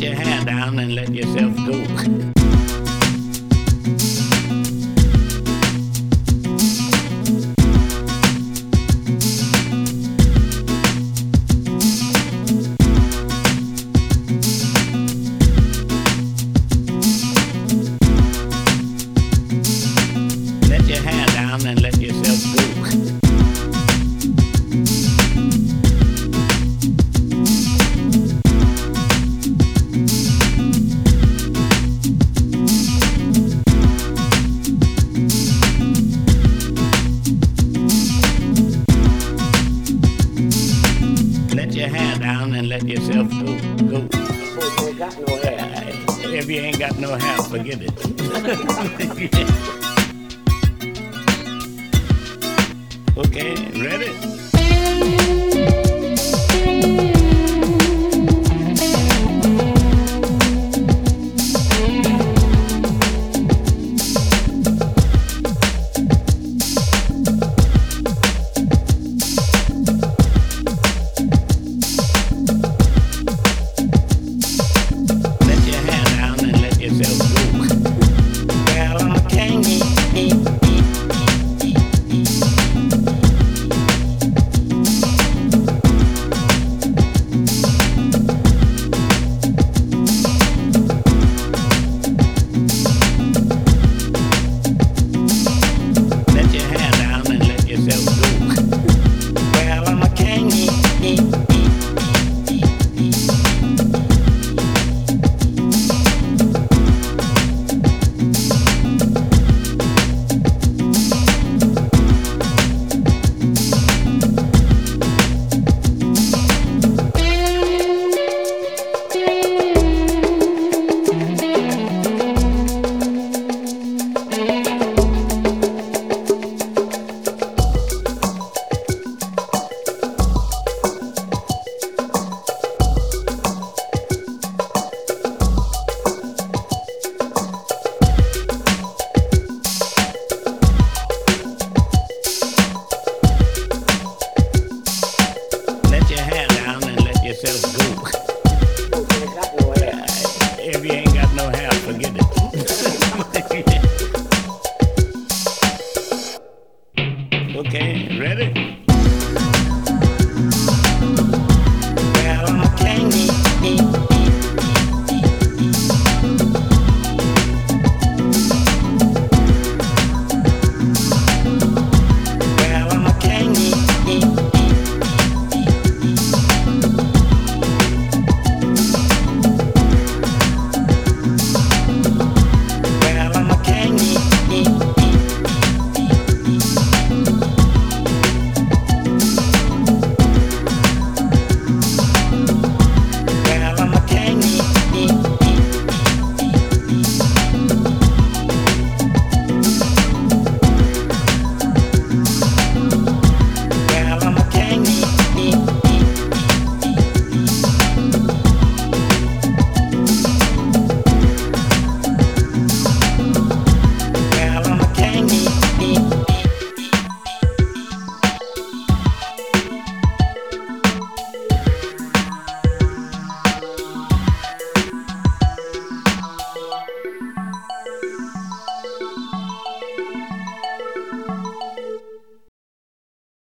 your hair down and let yourself go. Let your hair down and let yourself go. Let your hair down and let yourself go. Go. You ain't got no hair. If you ain't got no hair, forget it. Okay, ready? Let your hair down and let yourself go. Well, I'm a king. Let your hair down and let yourself go. Well, I'm a king. Let your hair down and let yourself go. You ain't got no hair. If you ain't got no hair, forget it. Okay, ready?